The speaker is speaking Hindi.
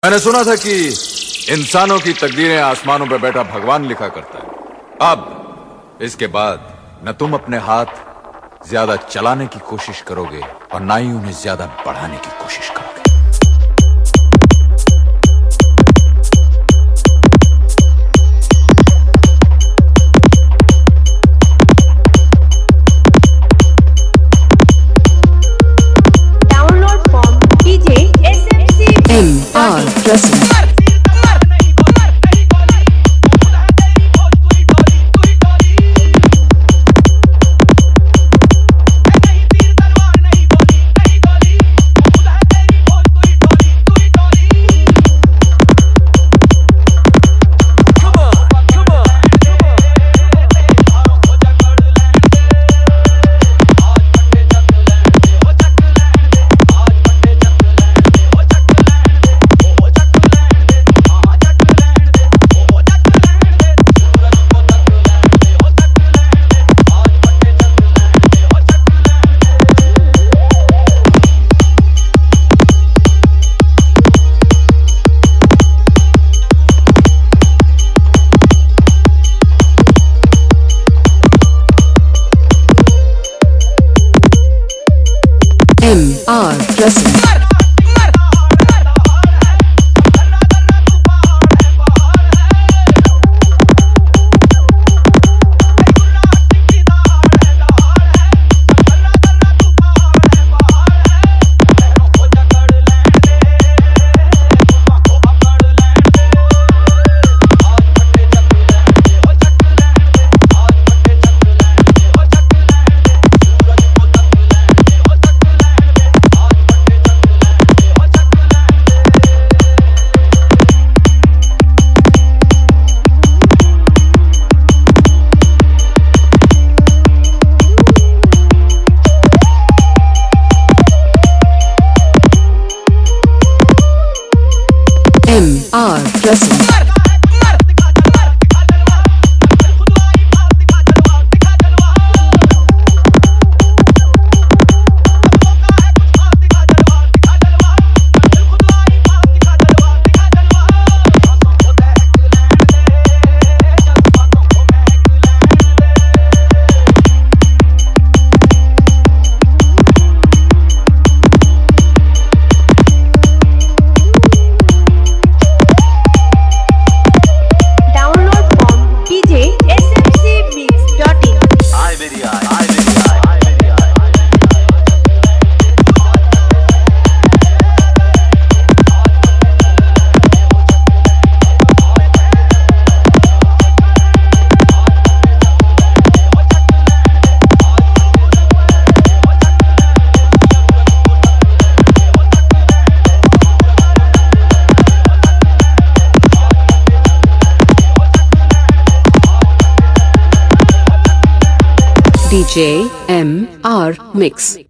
मैंने सुना था कि इंसानों की तकदीरें आसमानों पर बैठा भगवान लिखा करता है। अब इसके बाद न तुम अपने हाथ ज्यादा चलाने की कोशिश करोगे और ना ही उन्हें ज्यादा बढ़ाने की कोशिश करोगे। Download from DJ SMC MR Dressing. MR Dressing. MR Dressing. DJ MR Mix.